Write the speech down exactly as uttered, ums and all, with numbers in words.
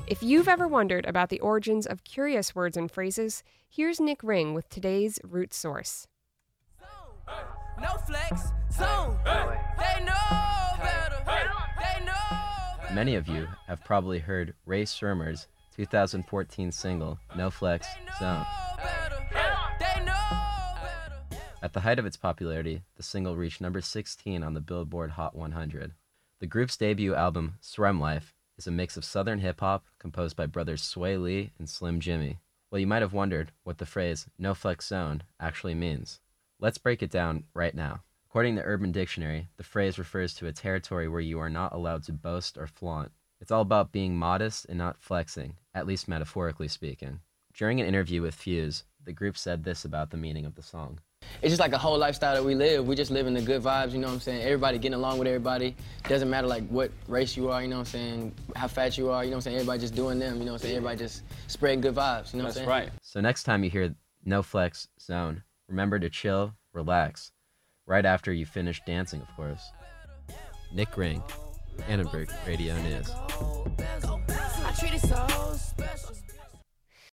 If you've ever wondered about the origins of curious words and phrases, here's Nick Ring with today's root source. No flex, zone. They know better. They know better. Many of you have probably heard Ray Shermer's two thousand fourteen single, No Flex, Zone. They know better. At the height of its popularity, the single reached number sixteen on the Billboard Hot one hundred. The group's debut album, Srem Life, is a mix of southern hip-hop composed by brothers Sway Lee and Slim Jimmy. Well, you might have wondered what the phrase No Flex Zone actually means. Let's break it down right now. According to Urban Dictionary, the phrase refers to a territory where you are not allowed to boast or flaunt. It's all about being modest and not flexing, at least metaphorically speaking. During an interview with Fuse, the group said this about the meaning of the song. It's just like a whole lifestyle that we live. We just live in the good vibes, you know what I'm saying? Everybody getting along with everybody. Doesn't matter like what race you are, you know what I'm saying? How fat you are, you know what I'm saying? Everybody just doing them, you know what I'm saying? Everybody just spreading good vibes, you know what I'm saying? That's right. So next time you hear No Flex Zone, remember to chill, relax, right after you finish dancing, of course. Nick Ring, Annenberg Radio News. I treat it so special.